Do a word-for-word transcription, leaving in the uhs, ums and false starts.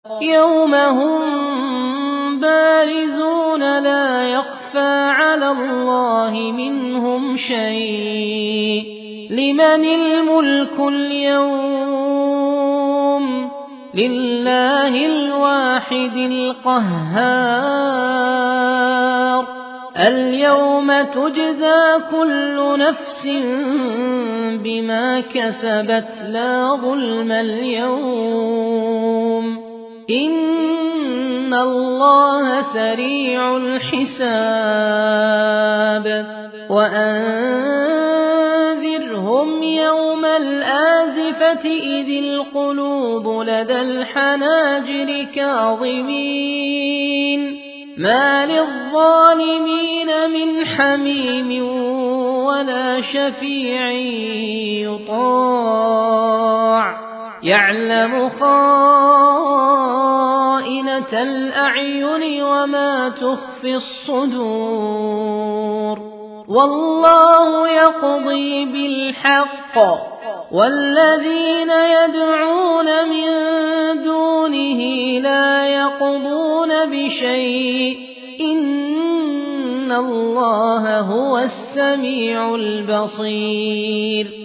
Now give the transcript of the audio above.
يوم هم بارزون لا يخفى على الله منهم شيء لمن الملك اليوم لله الواحد القهار اليوم تجزى كل نفس بما كسبت لا ظلم اليوم إن الله سريع الحساب وأنذرهم يوم الآزفة إذ القلوب لدى الحناجر كاظمين ما للظالمين من حميم ولا شفيع يطاع يعلم خائنة الأعين وما تخفي الصدور والله يقضي بالحق والذين يدعون من دونه لا يقضون بشيء إن الله هو السميع البصير